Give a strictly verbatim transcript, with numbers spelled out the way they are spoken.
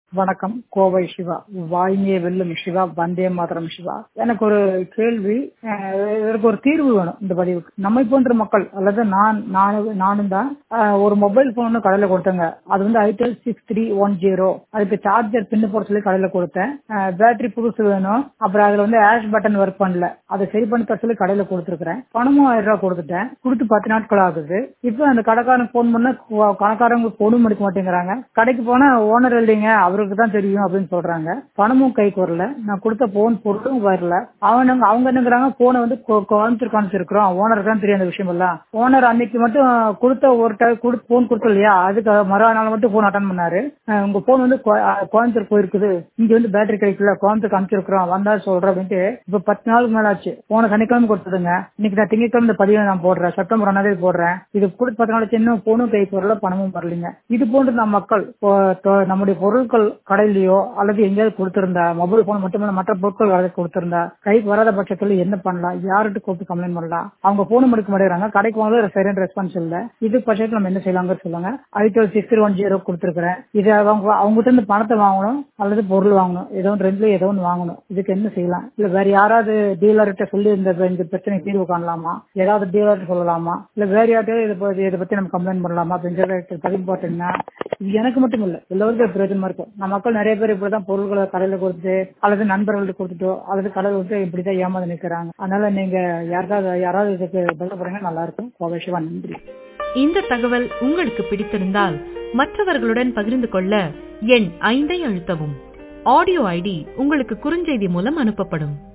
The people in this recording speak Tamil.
வணக்கம். கோவை சிவா. வாய்மையே வெல்லும் சிவா, வந்தே மாதரம் சிவா. எனக்கு ஒரு கேள்வி, அஹ் இதற்கு ஒரு தீர்வு வேணும் இந்த பதிவுக்கு. நம்மை போன்ற மக்கள் அல்லது நான் நானு- நானும் தான் அஹ், ஒரு மொபைல் போன் கடையில கொடுத்தேங்க. அது வந்து itel six three one zero. அதுக்கு சார்ஜர் பின்னு போட சொல்லி கடையில கொடுத்தேன். பேட்டரி புதுசு வேணும், அப்புறம் அதுல வந்து ஆஷ் பட்டன் ஒர்க் பண்ணல, அதை சரி பண்ணி தர சொல்லி கடையில கொடுத்துருக்கேன். பணமும் ஆயிரம் ரூபாய் கொடுத்துட்டேன். கொடுத்து பத்து நாட்கள் ஆகுது. இப்போ அந்த கடைக்காரன் போன் பண்ண கு- கடைக்காரங்க போனும் எடுக்க மாட்டேங்கிறாங்க. கடைக்கு போனா ஓனர் இல்லைங்க, அவருக்கு தான் தெரியும் அப்படின்னு சொல்றாங்க. பணமும் கைக்கு வரல, நான் கொடுத்த போன் பொருளும் வரல. அவனுங்க அவங்க என்னங்கிறாங்க, போனை வந்து கோ- கோயம்புத்தூர் காமிச்சிருக்கிறோம், ஓனருக்கு தான் தெரியும் அந்த விஷயம் எல்லாம். ஓனர் அன்னைக்கு மட்டும் கொடுத்த ஒரு போன் கொடுத்த இல்லையா, அதுக்கு மறுநாள் மட்டும் போன் அட்டன் பண்ணாரு. அஹ் உங்க போன் வந்து கோ- அஹ் கோயம்புத்தூர் போயிருக்குது, இங்க வந்து பேட்டரி கிடைக்கல, கோயம்புத்தூர் காமிச்சிருக்கிறோம், வந்தா சொல்றேன் அப்படின்ட்டு. இப்ப பத்து நாளுக்கு மேல ஆச்சு. போன சனிக்கிழமை கொடுத்ததுங்க. இன்னைக்கு நான் திங்கட்கிழமை இந்த பதிவை நான் போடுறேன், செப்டம்பர் ஒன்னாம் தேதி போடுறேன். இது கூட பத்து நாள் ஆச்சு, இன்னும் போனும் கைக்கு வரல, பணமும் வரலைங்க. இது போன்று நம் மக்கள் இப்போ தொ- நம்முடைய பொருட்கள் கடையிலயோ அல்லது எங்கேயாவது கொடுத்திருந்தா, மொபைல் போன் மட்டுமல்ல மற்ற பொருட்கள் கடையில் கொடுத்திருந்தா, கைக்கு வராத பட்சத்தில் என்ன பண்ணலாம், யார்கிட்ட கூப்பிட்டு கம்ப்ளைண்ட் பண்ணலாம்? அவங்க போனும் எடுக்க மாட்டேங்கிறாங்க, கடைக்கு வாங்க சரியான ரெஸ்பான்ஸ் இல்ல. இது பட்சத்தில் நம்ம என்ன செய்யலாங்க சொல்லுங்க. ஐடெல் சிக்ஸ் ஒன் ஜீரோ கொடுத்திருக்கிறேன். இது அவங்க அவங்ககிட்ட இருந்து பணத்தை வாங்கணும் அல்லது பொருள் வாங்கணும், ஏதோ ஒன்று ரெண்டுல ஏதோ ஒன்று வாங்கணும். இதுக்கு என்ன செய்யலாம்? இல்ல வேற யாராவது டீலர்கிட்ட சொல்லி இந்த இந்த பிரச்சனை தீர்வு காணலாமா? ஏதாவது டீலர் சொல்லலாமா? இல்ல வேற யார்கிட்ட இதை பத்தி இதை பத்தி நம்ம கம்ப்ளைண்ட் பண்ணலாமா அப்படிங்கிறத பதிவு போட்டீங்கன்னா இது எனக்கு மட்டும் இல்ல, எல்லாருக்கும் பிரயோஜனமா இருக்கும். நம்ம மக்கள் நிறைய பேர் இப்படிதான் பொருட்களை கடையில கொடுத்து அல்லது நண்பர்கள்ட்ட கொடுத்துட்டோ அல்லது கடையில் கொடுத்து இப்படிதான் ஏமாந்து நிற்கிறாங்க. அதனால நீங்க யாருக்காவது யாராவது இதுக்கு பதில் போறீங்கன்னா நல்லா இருக்கும். கோவை சிவா, நன்றி. இந்த தகவல் உங்களுக்கு பிடித்திருந்தால் மற்றவர்களுடன் பகிர்ந்து கொள்ள எண் ஐந்தை அழுத்தவும். ஆடியோ ஐடி உங்களுக்கு குறுஞ்செய்தி மூலம் அனுப்பப்படும்.